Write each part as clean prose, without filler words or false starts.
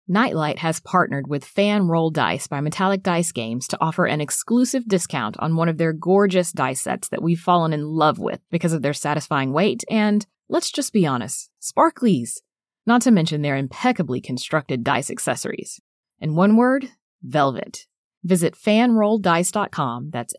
Nightlight has partnered with Fan Roll Dice by Metallic Dice Games to offer an exclusive discount on one of their gorgeous dice sets that we've fallen in love with because of their satisfying weight and, let's just be honest, sparklies. Not to mention their impeccably constructed dice accessories. In one word, velvet. Visit fanrolldice.com, that's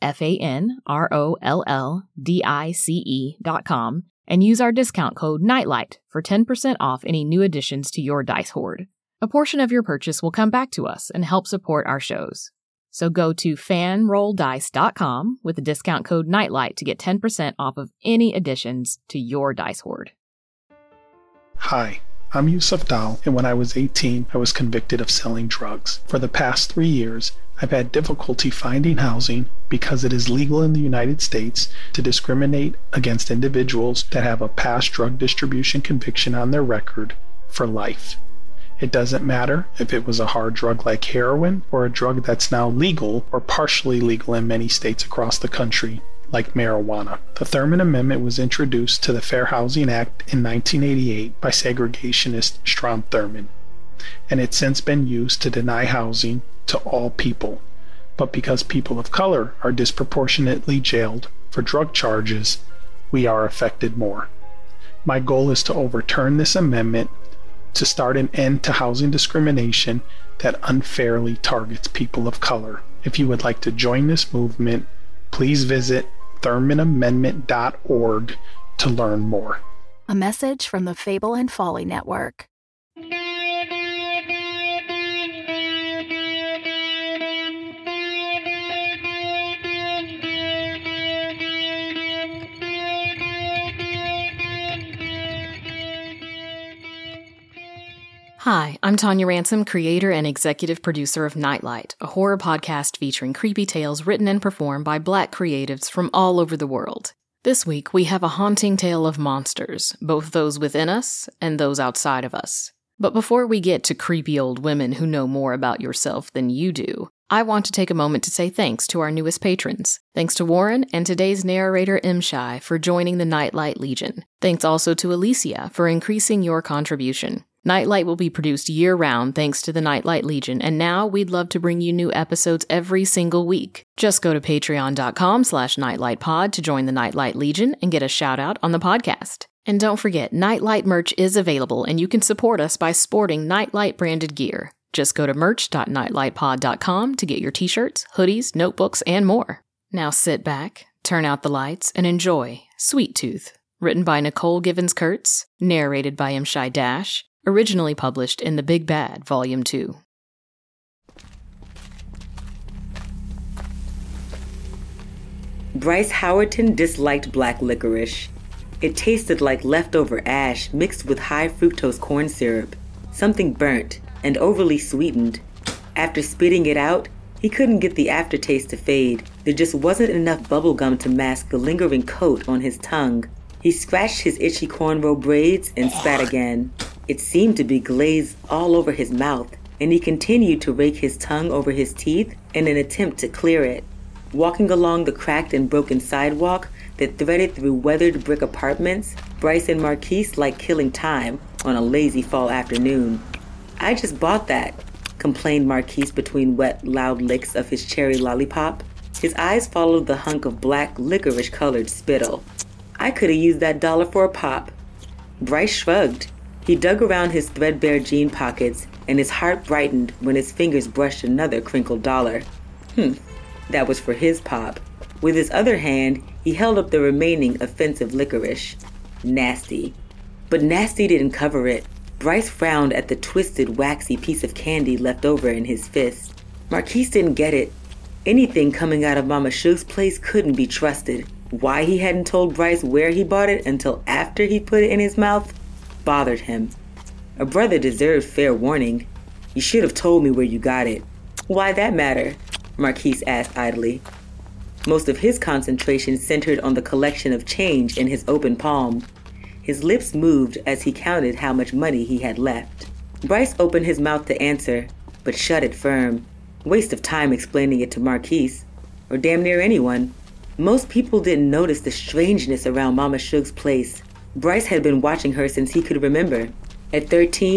FANROLLDICE.com, and use our discount code NIGHTLIGHT for 10% off any new additions to your dice hoard. A portion of your purchase will come back to us and help support our shows. So go to fanrolldice.com with the discount code NIGHTLIGHT to get 10% off of any additions to your dice hoard. Hi, I'm Yusuf Dal, and when I was 18, I was convicted of selling drugs. For the past 3 years, I've had difficulty finding housing because it is legal in the United States to discriminate against individuals that have a past drug distribution conviction on their record for life. It doesn't matter if it was a hard drug like heroin or a drug that's now legal or partially legal in many states across the country, like marijuana. The Thurmond Amendment was introduced to the Fair Housing Act in 1988 by segregationist Strom Thurmond, and it's since been used to deny housing to all people. But because people of color are disproportionately jailed for drug charges, we are affected more. My goal is to overturn this amendment to start an end to housing discrimination that unfairly targets people of color. If you would like to join this movement, please visit ThurmondAmendment.org to learn more. A message from the Fable and Folly Network. Hi, I'm Tanya Ransom, creator and executive producer of Nightlight, a horror podcast featuring creepy tales written and performed by Black creatives from all over the world. This week, we have a haunting tale of monsters, both those within us and those outside of us. But before we get to creepy old women who know more about yourself than you do, I want to take a moment to say thanks to our newest patrons. Thanks to Warren and today's narrator Imshai for joining the Nightlight Legion. Thanks also to Alicia for increasing your contribution. Nightlight will be produced year-round thanks to the Nightlight Legion, and now we'd love to bring you new episodes every single week. Just go to patreon.com/nightlightpod to join the Nightlight Legion and get a shout-out on the podcast. And don't forget, Nightlight merch is available, and you can support us by sporting Nightlight-branded gear. Just go to merch.nightlightpod.com to get your t-shirts, hoodies, notebooks, and more. Now sit back, turn out the lights, and enjoy Sweet Tooth, written by Nicole Givens-Kurtz, narrated by Imshai Dash, originally published in The Big Bad, Volume 2. Bryce Howerton disliked black licorice. It tasted like leftover ash mixed with high fructose corn syrup, something burnt and overly sweetened. After spitting it out, he couldn't get the aftertaste to fade. There just wasn't enough bubblegum to mask the lingering coat on his tongue. He scratched his itchy cornrow braids and spat again. It seemed to be glazed all over his mouth, and he continued to rake his tongue over his teeth in an attempt to clear it. Walking along the cracked and broken sidewalk that threaded through weathered brick apartments, Bryce and Marquise liked killing time on a lazy fall afternoon. "I just bought that," complained Marquise between wet, loud licks of his cherry lollipop. His eyes followed the hunk of black, licorice-colored spittle. "I could have used that $1 for a pop." Bryce shrugged. He dug around his threadbare jean pockets, and his heart brightened when his fingers brushed another crinkled $1. That was for his pop. With his other hand, he held up the remaining offensive licorice. Nasty. But nasty didn't cover it. Bryce frowned at the twisted, waxy piece of candy left over in his fist. Marquise didn't get it. Anything coming out of Mama Shug's place couldn't be trusted. Why he hadn't told Bryce where he bought it until after he put it in his mouth bothered him. A brother deserved fair warning. "You should have told me where you got it." "Why that matter?" Marquise asked idly. Most of his concentration centered on the collection of change in his open palm. His lips moved as he counted how much money he had left. Bryce opened his mouth to answer, but shut it firm. Waste of time explaining it to Marquise, or damn near anyone. Most people didn't notice the strangeness around Mama Shug's place. Bryce had been watching her since he could remember. At 13,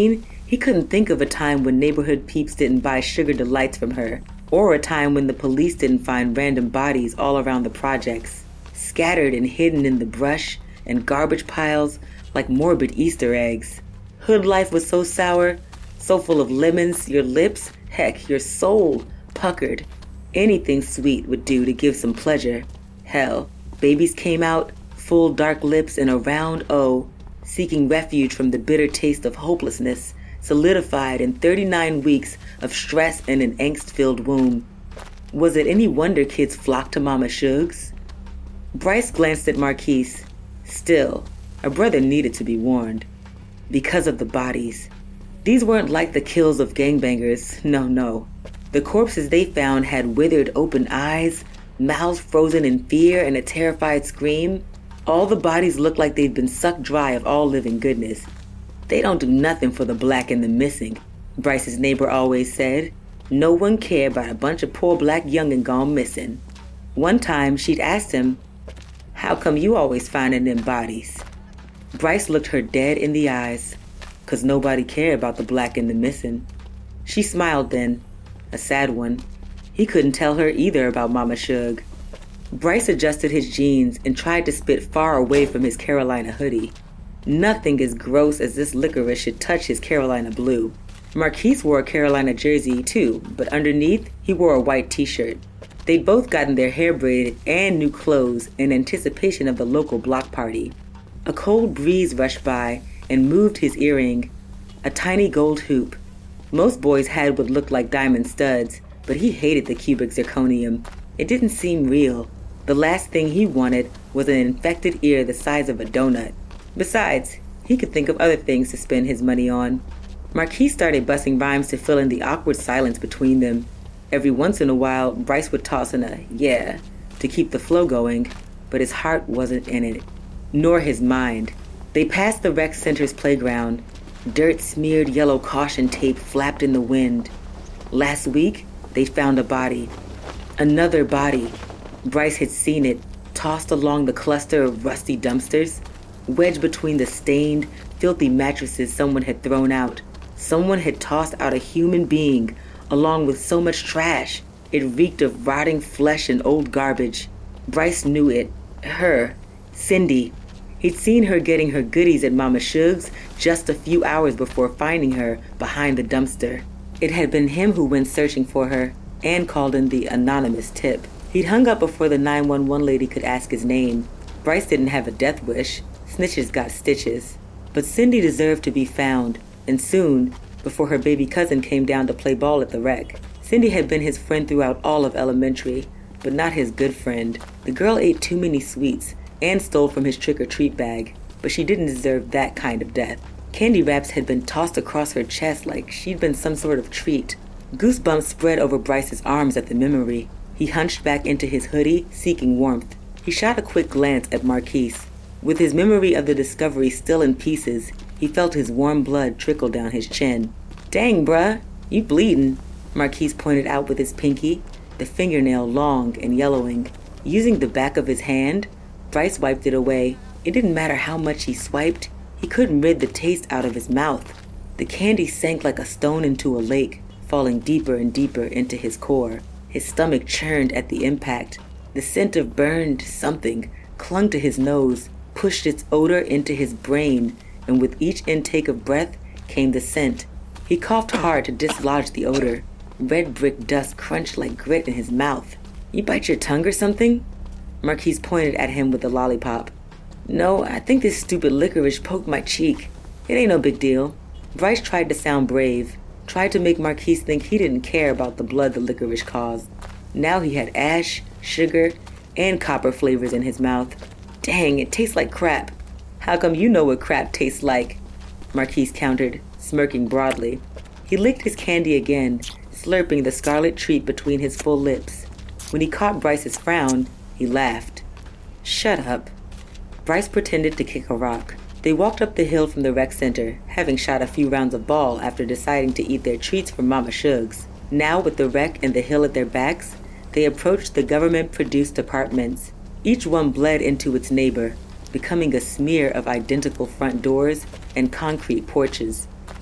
He couldn't think of a time when neighborhood peeps didn't buy sugar delights from her, or a time when the police didn't find random bodies all around the projects, scattered and hidden in the brush and garbage piles like morbid Easter eggs. Hood life was so sour, so full of lemons, your lips, heck, your soul, puckered. Anything sweet would do to give some pleasure. Hell, babies came out, full dark lips and a round O, seeking refuge from the bitter taste of hopelessness, solidified in 39 weeks of stress and an angst-filled womb. Was it any wonder kids flocked to Mama Shugs? Bryce glanced at Marquise. Still, her brother needed to be warned. Because of the bodies. These weren't like the kills of gangbangers, no. The corpses they found had withered open eyes, mouths frozen in fear and a terrified scream. All the bodies looked like they'd been sucked dry of all living goodness. They don't do nothing for the black and the missing, Bryce's neighbor always said. No one cared about a bunch of poor black young'un gone missing. One time she'd asked him, "How come you always finding them bodies?" Bryce looked her dead in the eyes, 'cause nobody cared about the black and the missing. She smiled then, a sad one. He couldn't tell her either about Mama Shug. Bryce adjusted his jeans and tried to spit far away from his Carolina hoodie. Nothing as gross as this licorice should touch his Carolina blue. Marquise wore a Carolina jersey too, but underneath he wore a white t-shirt. They'd both gotten their hair braided and new clothes in anticipation of the local block party. A cold breeze rushed by and moved his earring, a tiny gold hoop. Most boys had what looked like diamond studs, but he hated the cubic zirconium. It didn't seem real. The last thing he wanted was an infected ear the size of a donut. Besides, he could think of other things to spend his money on. Marquise started busting rhymes to fill in the awkward silence between them. Every once in a while, Bryce would toss in a "yeah" to keep the flow going, but his heart wasn't in it, nor his mind. They passed the rec center's playground. Dirt-smeared yellow caution tape flapped in the wind. Last week, they found a body. Another body. Bryce had seen it, tossed along the cluster of rusty dumpsters, wedged between the stained, filthy mattresses someone had thrown out. Someone had tossed out a human being, along with so much trash. It reeked of rotting flesh and old garbage. Bryce knew it. Her. Cindy. He'd seen her getting her goodies at Mama Shug's just a few hours before finding her behind the dumpster. It had been him who went searching for her and called in the anonymous tip. He'd hung up before the 911 lady could ask his name. Bryce didn't have a death wish. Snitches got stitches. But Cindy deserved to be found, and soon, before her baby cousin came down to play ball at the rec. Cindy had been his friend throughout all of elementary, but not his good friend. The girl ate too many sweets and stole from his trick-or-treat bag, but she didn't deserve that kind of death. Candy wraps had been tossed across her chest like she'd been some sort of treat. Goosebumps spread over Bryce's arms at the memory. He hunched back into his hoodie, seeking warmth. He shot a quick glance at Marquise. With his memory of the discovery still in pieces, he felt his warm blood trickle down his chin. "Dang, bruh, you bleedin'," Marquise pointed out with his pinky, the fingernail long and yellowing. Using the back of his hand, Bryce wiped it away. It didn't matter how much he swiped, he couldn't rid the taste out of his mouth. The candy sank like a stone into a lake, falling deeper and deeper into his core. His stomach churned at the impact. The scent of burned something clung to his nose, pushed its odor into his brain, and with each intake of breath came the scent. He coughed hard to dislodge the odor. Red brick dust crunched like grit in his mouth. "You bite your tongue or something?" Marquise pointed at him with a lollipop. "No, I think this stupid licorice poked my cheek. It ain't no big deal." Bryce tried to sound brave, tried to make Marquise think he didn't care about the blood the licorice caused. Now he had ash, sugar, and copper flavors in his mouth. "Dang, it tastes like crap." "How come you know what crap tastes like?" Marquise countered, smirking broadly. He licked his candy again, slurping the scarlet treat between his full lips. When he caught Bryce's frown, he laughed. "Shut up." Bryce pretended to kick a rock. They walked up the hill from the rec center, having shot a few rounds of ball after deciding to eat their treats from Mama Shug's. Now, with the rec and the hill at their backs, they approached the government-produced apartments. Each one bled into its neighbor, becoming a smear of identical front doors and concrete porches.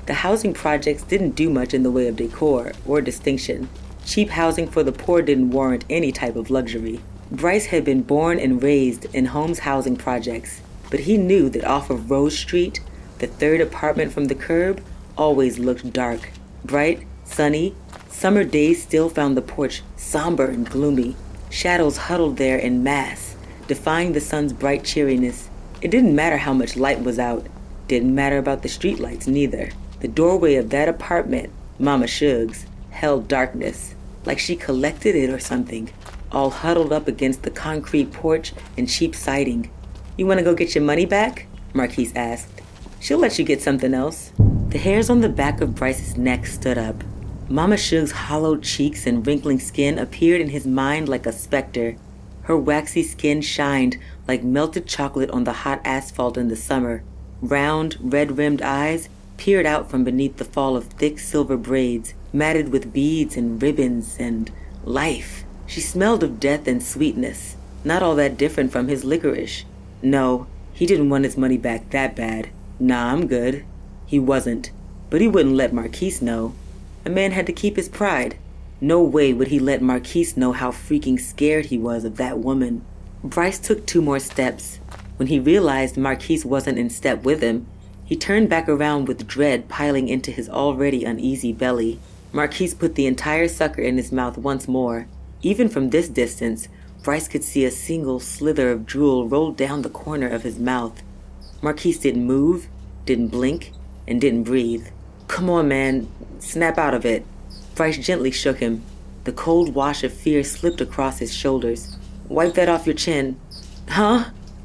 The housing projects didn't do much in the way of decor or distinction. Cheap housing for the poor didn't warrant any type of luxury. Bryce had been born and raised in Holmes housing projects, but he knew that off of Rose Street, the third apartment from the curb, always looked dark. Bright, sunny, summer days still found the porch somber and gloomy. Shadows huddled there en masse, defying the sun's bright cheeriness. It didn't matter how much light was out. Didn't matter about the streetlights neither. The doorway of that apartment, Mama Shug's, held darkness, like she collected it or something, all huddled up against the concrete porch and cheap siding. "You want to go get your money back?" Marquise asked. "She'll let you get something else." The hairs on the back of Bryce's neck stood up. Mama Shug's hollowed cheeks and wrinkling skin appeared in his mind like a specter. Her waxy skin shined like melted chocolate on the hot asphalt in the summer. Round, red-rimmed eyes peered out from beneath the fall of thick silver braids, matted with beads and ribbons and life. She smelled of death and sweetness, not all that different from his licorice. No, he didn't want his money back that bad. Nah, I'm good. He wasn't, but he wouldn't let Marquise know. A man had to keep his pride. No way would he let Marquise know how freaking scared he was of that woman. Bryce took 2 more steps. When he realized Marquise wasn't in step with him, he turned back around with dread piling into his already uneasy belly. Marquise put the entire sucker in his mouth once more. Even from this distance, Bryce could see a single slither of drool roll down the corner of his mouth. Marquise didn't move, didn't blink, and didn't breathe. "Come on, man. Snap out of it." Bryce gently shook him. The cold wash of fear slipped across his shoulders. "Wipe that off your chin." "Huh?"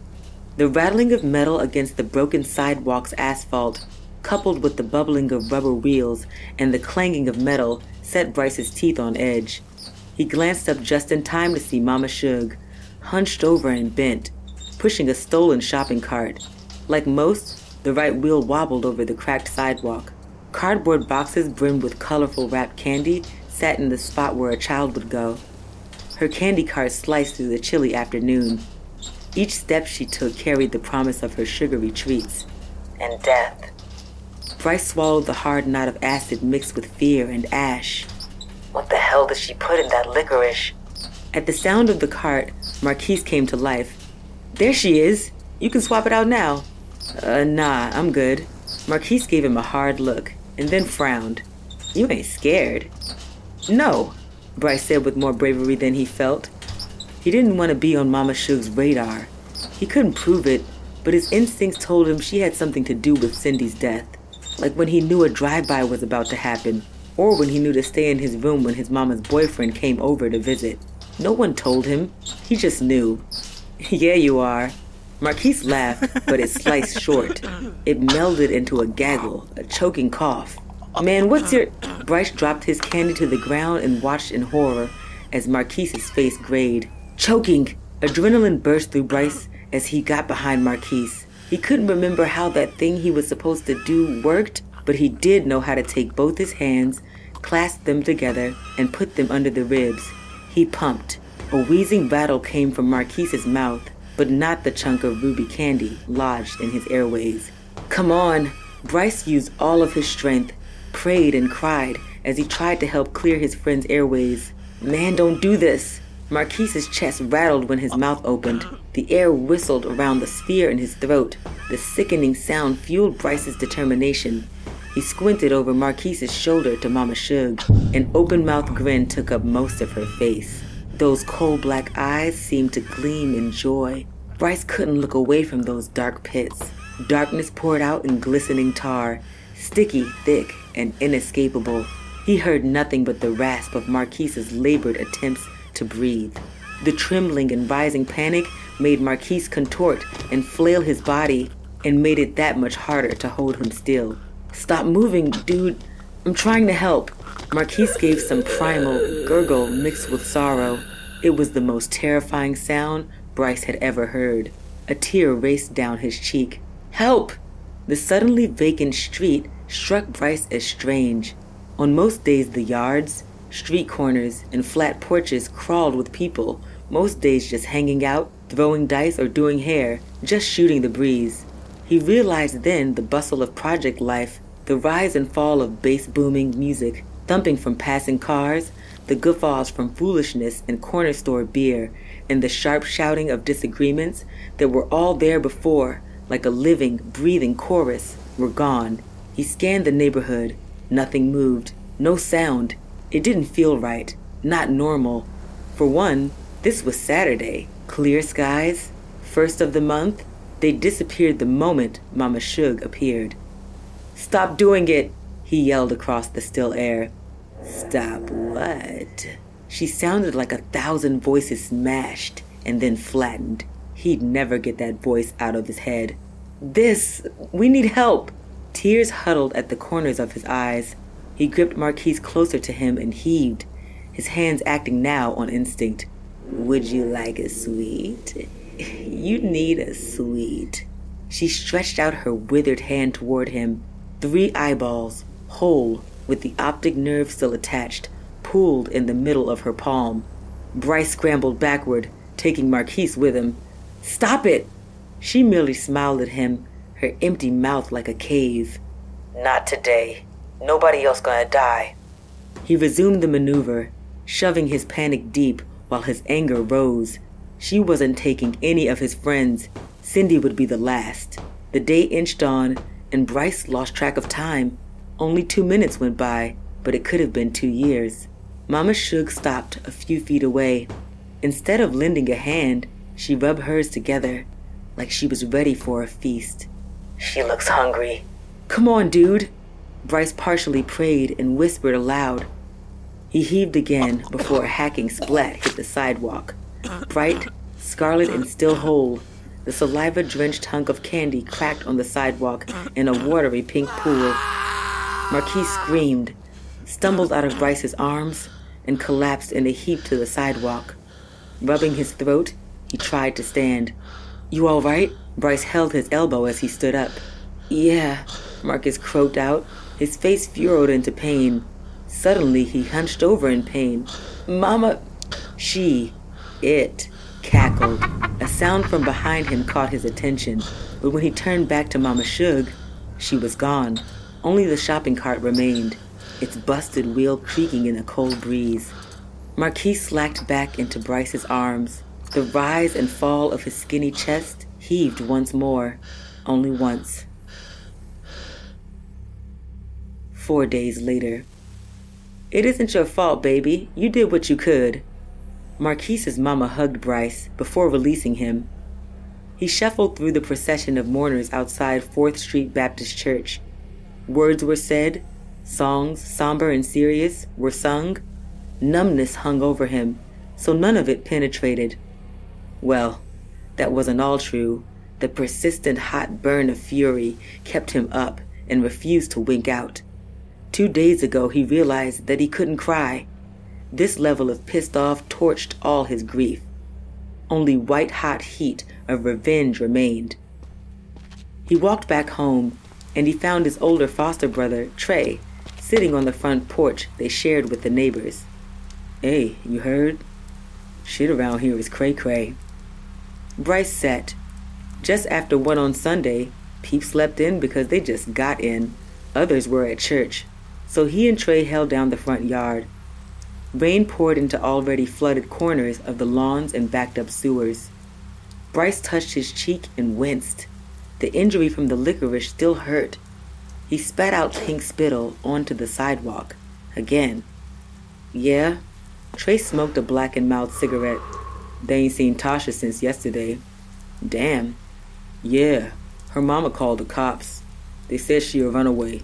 The rattling of metal against the broken sidewalk's asphalt, coupled with the bubbling of rubber wheels and the clanging of metal, set Bryce's teeth on edge. He glanced up just in time to see Mama Shug, hunched over and bent, pushing a stolen shopping cart. Like most, the right wheel wobbled over the cracked sidewalk. Cardboard boxes brimmed with colorful wrapped candy sat in the spot where a child would go. Her candy cart sliced through the chilly afternoon. Each step she took carried the promise of her sugary treats. And death. Bryce swallowed the hard knot of acid mixed with fear and ash. What the hell did she put in that licorice? At the sound of the cart, Marquise came to life. "There she is. You can swap it out now." Nah, I'm good." Marquise gave him a hard look and then frowned. "You ain't scared?" "No," Bryce said with more bravery than he felt. He didn't want to be on Mama Shug's radar. He couldn't prove it, but his instincts told him she had something to do with Cindy's death. Like when he knew a drive-by was about to happen, or when he knew to stay in his room when his mama's boyfriend came over to visit. No one told him. He just knew. "Yeah, you are." Marquise laughed, but it sliced short. It melded into a gaggle, a choking cough. "Man, what's your—" Bryce dropped his candy to the ground and watched in horror as Marquise's face grayed. Choking! Adrenaline burst through Bryce as he got behind Marquise. He couldn't remember how that thing he was supposed to do worked, but he did know how to take both his hands, clasp them together, and put them under the ribs. He pumped. A wheezing rattle came from Marquise's mouth, but not the chunk of ruby candy lodged in his airways. "Come on!" Bryce used all of his strength, prayed and cried as he tried to help clear his friend's airways. "Man, don't do this!" Marquise's chest rattled when his mouth opened. The air whistled around the sphere in his throat. The sickening sound fueled Bryce's determination. He squinted over Marquise's shoulder to Mama Shug. An open-mouthed grin took up most of her face. Those coal black eyes seemed to gleam in joy. Bryce couldn't look away from those dark pits. Darkness poured out in glistening tar, sticky, thick, and inescapable. He heard nothing but the rasp of Marquise's labored attempts to breathe. The trembling and rising panic made Marquise contort and flail his body and made it that much harder to hold him still. "Stop moving, dude. I'm trying to help." Marquise gave some primal gurgle mixed with sorrow. It was the most terrifying sound Bryce had ever heard. A tear raced down his cheek. "Help!" The suddenly vacant street struck Bryce as strange. On most days the yards, street corners, and flat porches crawled with people, most days just hanging out, throwing dice or doing hair, just shooting the breeze. He realized then the bustle of project life The rise and fall of bass-booming music, thumping from passing cars, the guffaws from foolishness and corner store beer, and the sharp shouting of disagreements that were all there before, like a living, breathing chorus, were gone. He scanned the neighborhood. Nothing moved. No sound. It didn't feel right. Not normal. For one, this was Saturday. Clear skies. First of the month. They disappeared the moment Mama Shug appeared. "Stop doing it!" he yelled across the still air. "Stop what?" She sounded like 1,000 voices smashed and then flattened. He'd never get that voice out of his head. We need help." Tears huddled at the corners of his eyes. He gripped Marquise closer to him and heaved, his hands acting now on instinct. "Would you like a sweet? You need a sweet." She stretched out her withered hand toward him. 3 eyeballs, whole, with the optic nerve still attached, pooled in the middle of her palm. Bryce scrambled backward, taking Marquise with him. "Stop it!" She merely smiled at him, her empty mouth like a cave. "Not today. Nobody else gonna die." He resumed the maneuver, shoving his panic deep while his anger rose. She wasn't taking any of his friends. Cindy would be the last. The day inched on, and Bryce lost track of time. Only 2 minutes went by, but it could have been 2 years. Mama Shug stopped a few feet away. Instead of lending a hand, she rubbed hers together, like she was ready for a feast. "She looks hungry." "Come on, dude." Bryce partially prayed and whispered aloud. He heaved again before a hacking splat hit the sidewalk. Bright, scarlet, and still whole, the saliva-drenched hunk of candy cracked on the sidewalk in a watery pink pool. Marquise screamed, stumbled out of Bryce's arms, and collapsed in a heap to the sidewalk. Rubbing his throat, he tried to stand. "You all right?" Bryce held his elbow as he stood up. "Yeah," Marcus croaked out, his face furrowed into pain. Suddenly, he hunched over in pain. "Mama!" It cackled. A sound from behind him caught his attention, but when he turned back to Mama Shug, she was gone. Only the shopping cart remained, its busted wheel creaking in a cold breeze. Marquise slacked back into Bryce's arms. The rise and fall of his skinny chest heaved once more, only once. 4 days later. "It isn't your fault, baby. You did what you could." Marquise's mama hugged Bryce before releasing him. He shuffled through the procession of mourners outside 4th Street Baptist Church. Words were said, songs, somber and serious, were sung. Numbness hung over him, so none of it penetrated. Well, that wasn't all true. The persistent hot burn of fury kept him up and refused to wink out. 2 days ago he realized that he couldn't cry. This level of pissed off torched all his grief. Only white-hot heat of revenge remained. He walked back home, and he found his older foster brother, Trey, sitting on the front porch they shared with the neighbors. "Hey, you heard? Shit around here is cray-cray." Bryce sat. Just after 1 on Sunday, peeps slept in because they just got in. Others were at church, so he and Trey held down the front yard. Rain poured into already flooded corners of the lawns and backed-up sewers. Bryce touched his cheek and winced. The injury from the licorice still hurt. He spat out pink spittle onto the sidewalk. Again. "Yeah?" Trey smoked a blackened-mouthed cigarette. "They ain't seen Tasha since yesterday." "Damn." "Yeah. Her mama called the cops. They said she a runaway."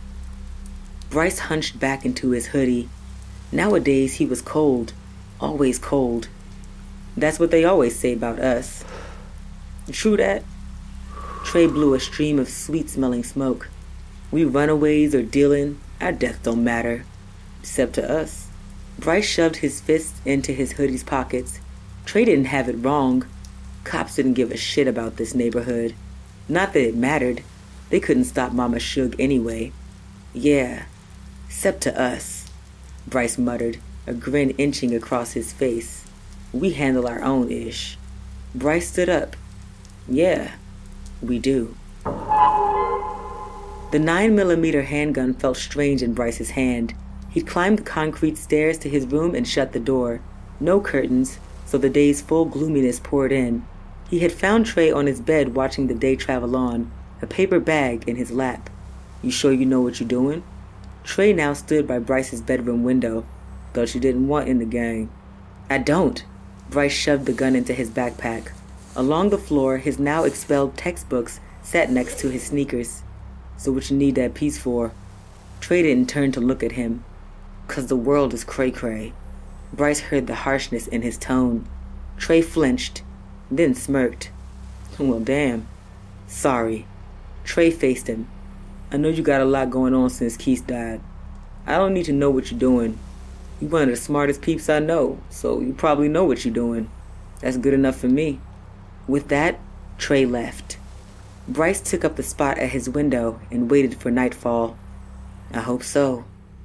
Bryce hunched back into his hoodie. Nowadays he was cold. Always cold. That's what they always say about us. "True that." Trey blew a stream of sweet-smelling smoke. "We runaways or dealing, our death don't matter. Except to us." Bryce shoved his fists into his hoodie's pockets. Trey didn't have it wrong. Cops didn't give a shit about this neighborhood. Not that it mattered. They couldn't stop Mama Shug anyway. "Yeah, except to us," Bryce muttered, a grin inching across his face. "We handle our own ish." Bryce stood up. "Yeah, we do." The 9mm handgun felt strange in Bryce's hand. He'd climbed the concrete stairs to his room and shut the door. No curtains, so the day's full gloominess poured in. He had found Trey on his bed watching the day travel on, a paper bag in his lap. "You sure you know what you're doing?" Trey now stood by Bryce's bedroom window. "Thought you didn't want in the gang." "I don't." Bryce shoved the gun into his backpack. Along the floor, his now expelled textbooks sat next to his sneakers. "So what you need that piece for?" Trey didn't turn to look at him. "'Cause the world is cray-cray." Bryce heard the harshness in his tone. Trey flinched, then smirked. "Well, damn. Sorry." Trey faced him. "I know you got a lot going on since Keith died. I don't need to know what you're doing. You're one of the smartest peeps I know, so you probably know what you're doing. That's good enough for me." With that, Trey left. Bryce took up the spot at his window and waited for nightfall. "I hope so."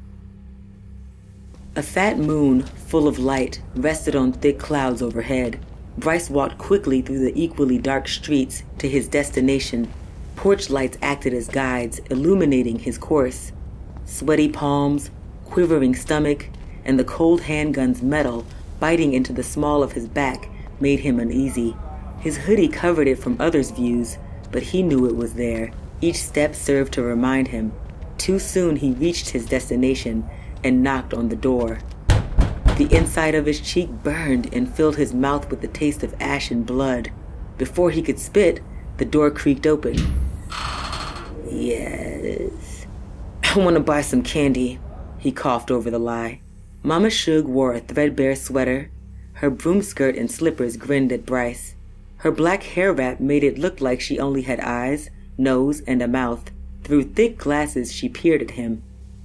A fat moon, full of light, rested on thick clouds overhead. Bryce walked quickly through the equally dark streets to his destination. Porch lights acted as guides, illuminating his course. Sweaty palms, quivering stomach, and the cold handgun's metal biting into the small of his back made him uneasy. His hoodie covered it from others' views, but he knew it was there. Each step served to remind him. Too soon he reached his destination and knocked on the door. The inside of his cheek burned and filled his mouth with the taste of ash and blood. Before he could spit, the door creaked open. "Yes." "I want to buy some candy," he coughed over the lie. Mama Shug wore a threadbare sweater. Her broom skirt and slippers grinned at Bryce. Her black hair wrap made it look like she only had eyes, nose, and a mouth. Through thick glasses, she peered at him.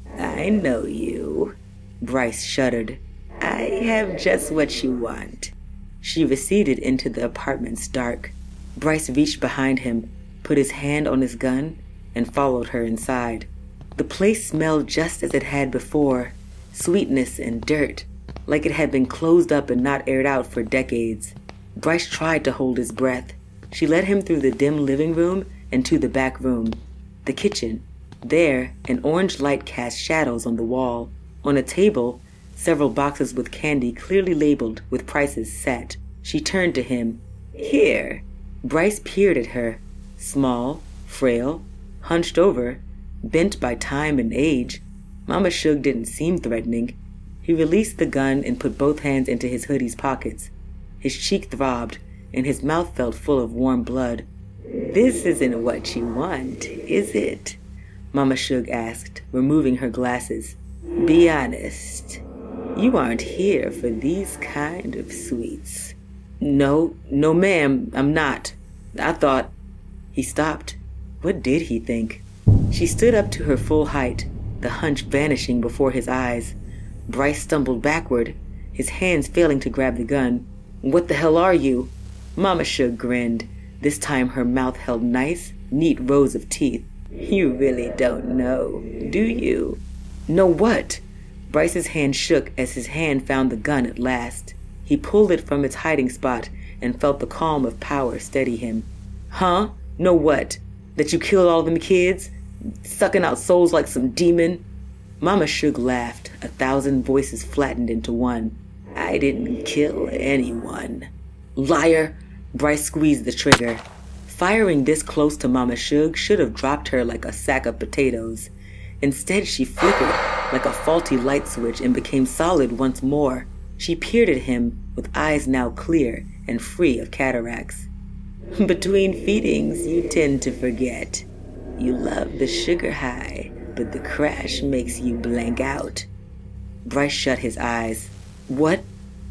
"I know you." Bryce shuddered. "I have just what you want." She receded into the apartment's dark. Bryce reached behind him, put his hand on his gun, and followed her inside. The place smelled just as it had before, sweetness and dirt, like it had been closed up and not aired out for decades. Bryce tried to hold his breath. She led him through the dim living room and to the back room, the kitchen. There, an orange light cast shadows on the wall. On a table, several boxes with candy clearly labeled with prices sat. She turned to him. "Here." Bryce peered at her. Small, frail, hunched over, bent by time and age. Mama Shug didn't seem threatening. He released the gun and put both hands into his hoodie's pockets. His cheek throbbed, and his mouth felt full of warm blood. "This isn't what you want, is it?" Mama Shug asked, removing her glasses. "Be honest. You aren't here for these kind of sweets." No, ma'am, I'm not. I thought..." He stopped. What did he think? She stood up to her full height, the hunch vanishing before his eyes. Bryce stumbled backward, his hands failing to grab the gun. "What the hell are you?" Mama Shug grinned. This time her mouth held nice, neat rows of teeth. "You really don't know, do you?" "Know what?" Bryce's hand shook as his hand found the gun at last. He pulled it from its hiding spot and felt the calm of power steady him. "Huh? Know what? That you killed all them kids? Sucking out souls like some demon?" Mama Shug laughed, 1,000 voices flattened into one. "I didn't kill anyone." "Liar!" Bryce squeezed the trigger. Firing this close to Mama Shug should have dropped her like a sack of potatoes. Instead, she flickered like a faulty light switch and became solid once more. She peered at him with eyes now clear and free of cataracts. "Between feedings, you tend to forget. You love the sugar high, but the crash makes you blank out." Bryce shut his eyes. "What?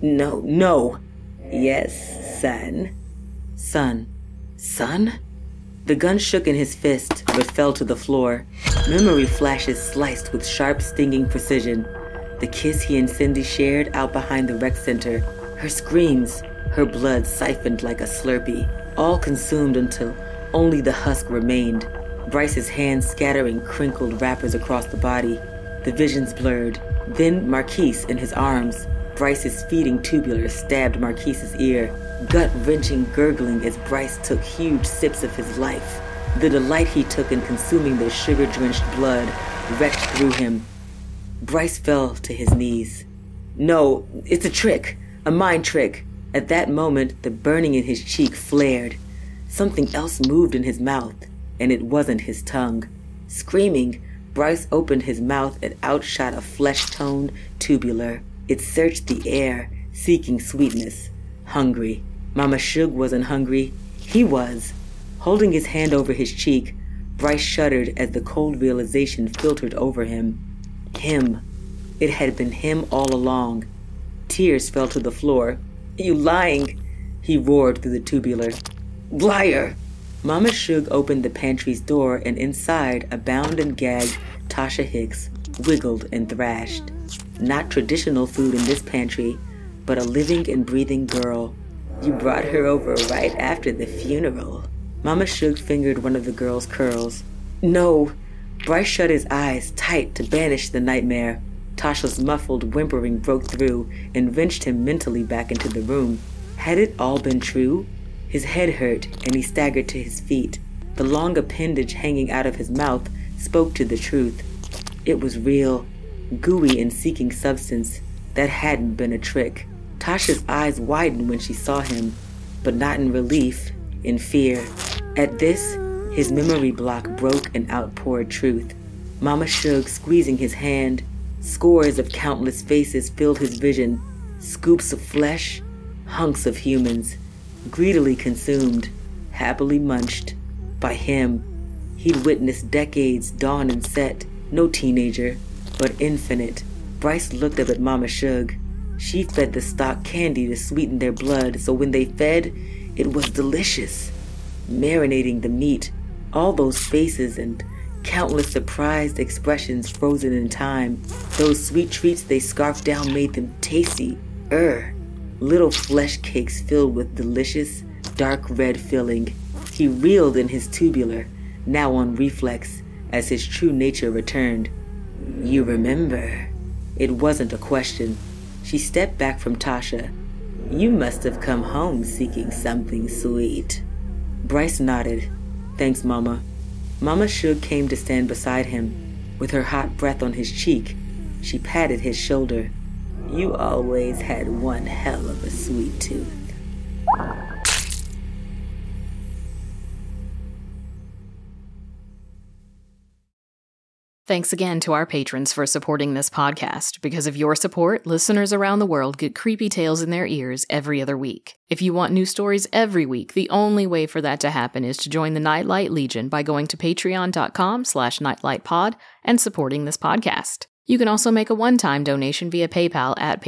No. Yes, son." "Son? Son?" The gun shook in his fist, but fell to the floor. Memory flashes sliced with sharp, stinging precision. The kiss he and Cindy shared out behind the rec center. Her screams, her blood siphoned like a Slurpee, all consumed until only the husk remained. Bryce's hands scattering crinkled wrappers across the body. The visions blurred. Then Marquise in his arms. Bryce's feeding tubular stabbed Marquise's ear, gut-wrenching gurgling as Bryce took huge sips of his life. The delight he took in consuming their sugar-drenched blood wrecked through him. Bryce fell to his knees. No, it's a trick, a mind trick. At that moment, the burning in his cheek flared. Something else moved in his mouth, and it wasn't his tongue. Screaming, Bryce opened his mouth and outshot a flesh-toned tubular. It searched the air, seeking sweetness. Hungry. Mama Shug wasn't hungry. He was. Holding his hand over his cheek, Bryce shuddered as the cold realization filtered over him. Him. It had been him all along. Tears fell to the floor. You lying, he roared through the tubular. Liar! Mama Shug opened the pantry's door, and inside, a bound and gagged Tasha Hicks wiggled and thrashed. Not traditional food in this pantry, but a living and breathing girl. You brought her over right after the funeral. Mama Shug fingered one of the girl's curls. No. Bryce shut his eyes tight to banish the nightmare. Tasha's muffled whimpering broke through and wrenched him mentally back into the room. Had it all been true? His head hurt, and he staggered to his feet. The long appendage hanging out of his mouth spoke to the truth. It was real, gooey and seeking substance. That hadn't been a trick. Tasha's eyes widened when she saw him, but not in relief, in fear. At this, his memory block broke and outpoured truth. Mama Shug squeezing his hand. Scores of countless faces filled his vision. Scoops of flesh, hunks of humans, greedily consumed, happily munched. By him. He'd witnessed decades dawn and set. No teenager, but infinite. Bryce looked up at Mama Shug. She fed the stock candy to sweeten their blood, so when they fed, it was delicious. Marinating the meat, all those faces and countless surprised expressions frozen in time. Those sweet treats they scarfed down made them tasty. Little flesh cakes filled with delicious, dark red filling. He reeled in his tubular, now on reflex, as his true nature returned. You remember. It wasn't a question. She stepped back from Tasha. You must have come home seeking something sweet. Bryce nodded. Thanks, Mama. Mama Shug came to stand beside him. With her hot breath on his cheek, she patted his shoulder. You always had one hell of a sweet tooth. Thanks again to our patrons for supporting this podcast. Because of your support, listeners around the world get creepy tales in their ears every other week. If you want new stories every week, the only way for that to happen is to join the Nightlight Legion by going to patreon.com/nightlightpod and supporting this podcast. You can also make a one-time donation via PayPal at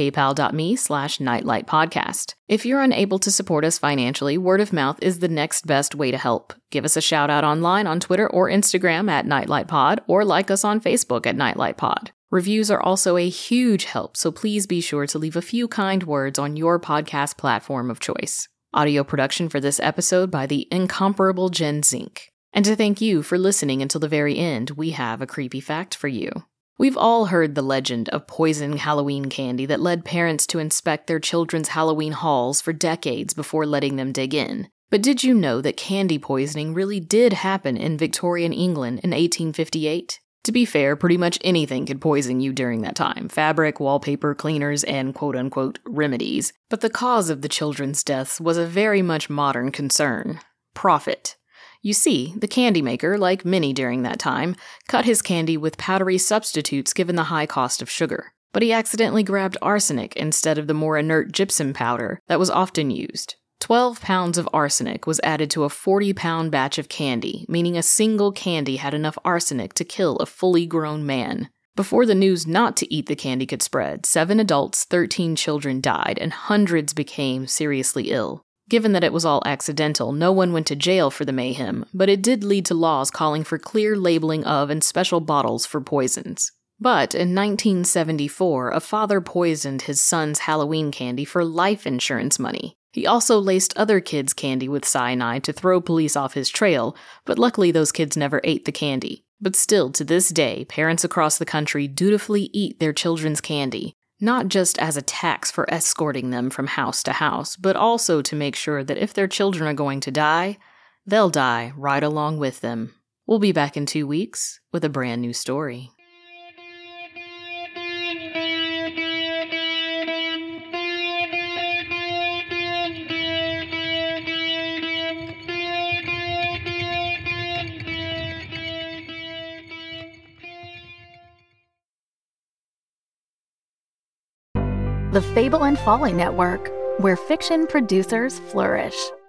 paypal.me/nightlightpodcast. If you're unable to support us financially, word of mouth is the next best way to help. Give us a shout out online on Twitter or Instagram at NightlightPod, or like us on Facebook at NightlightPod. Reviews are also a huge help, so please be sure to leave a few kind words on your podcast platform of choice. Audio production for this episode by the incomparable Jen Zink. And to thank you for listening until the very end, we have a creepy fact for you. We've all heard the legend of poison Halloween candy that led parents to inspect their children's Halloween hauls for decades before letting them dig in. But did you know that candy poisoning really did happen in Victorian England in 1858? To be fair, pretty much anything could poison you during that time. Fabric, wallpaper, cleaners, and quote-unquote remedies. But the cause of the children's deaths was a very much modern concern. Profit. You see, the candy maker, like many during that time, cut his candy with powdery substitutes given the high cost of sugar. But he accidentally grabbed arsenic instead of the more inert gypsum powder that was often used. 12 pounds of arsenic was added to a 40-pound batch of candy, meaning a single candy had enough arsenic to kill a fully grown man. Before the news not to eat the candy could spread, 7 adults, 13 children died, and hundreds became seriously ill. Given that it was all accidental, no one went to jail for the mayhem, but it did lead to laws calling for clear labeling of and special bottles for poisons. But in 1974, a father poisoned his son's Halloween candy for life insurance money. He also laced other kids' candy with cyanide to throw police off his trail, but luckily those kids never ate the candy. But still, to this day, parents across the country dutifully eat their children's candy. Not just as a tax for escorting them from house to house, but also to make sure that if their children are going to die, they'll die right along with them. We'll be back in 2 weeks with a brand new story. The Fable and Folly Network, where fiction producers flourish.